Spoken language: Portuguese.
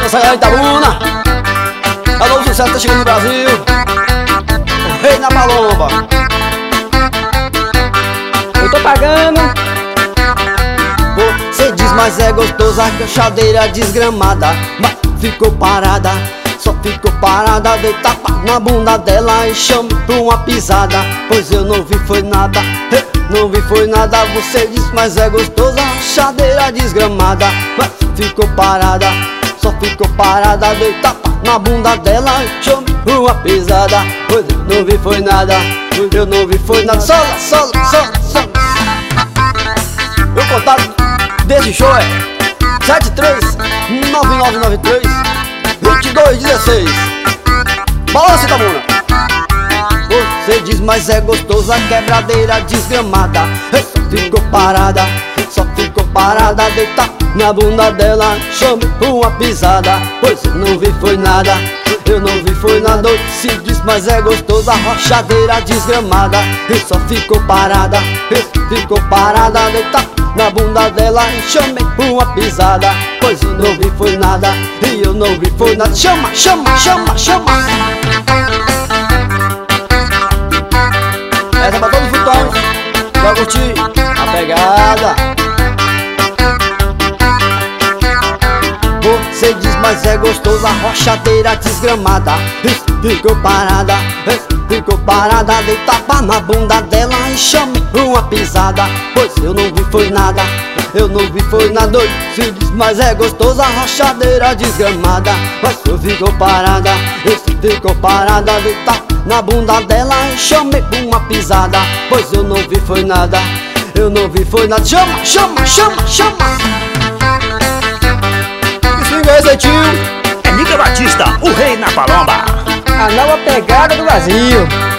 Essa galera de Itabuna. Alô, o sucesso tá chegando no Brasil. O rei na palomba. Eu tô pagando. Você diz, mas é gostoso a cachadeira desgramada. Mas ficou parada, só ficou parada. Dei tapa na bunda dela e chame pra uma pisada. Pois eu não vi foi nada, não vi foi nada. Você diz, mas é gostoso a cachadeira desgramada. Mas ficou parada, só ficou parada. Dei tapa na bunda dela e chame pra uma pisada. Pois eu não vi foi nada, eu não vi foi nada. Sola, sola, sola, sola. Meu contato desse show é 73-9993-2216. Balança, Itabuna. Você diz, mas é gostoso a quebradeira desgramada. Só ficou parada, só ficou parada. Deitar na bunda dela, chame uma pisada. Pois eu não vi foi nada, eu não vi foi nada. Se diz, mas é gostoso a rochadeira desgramada. Só ficou parada, ficou parada. Deitar na bunda dela e chamei uma pisada. Pois eu não vi foi nada, e eu não vi foi nada. Chama, chama, chama, chama. Essa é pra todos os futões, vai curtir a pegada. Você diz, mas é gostoso a rochadeira desgramada. Ficou parada, ficou parada. Dei tapa na bunda dela e chamei uma pisada. Pois eu não vi foi nada, eu não vi foi nada. Se diz, mas é gostoso a rochadeira desgramada. Mas eu ficou parada, ficou parada. Dei tapa na bunda dela e chamei uma pisada. Pois eu não vi foi nada, eu não vi foi nada. Chama, chama, chama, chama. Que swing é esse, tio? É Nica Batista, o rei na palomba. A nova pegada do Brasil.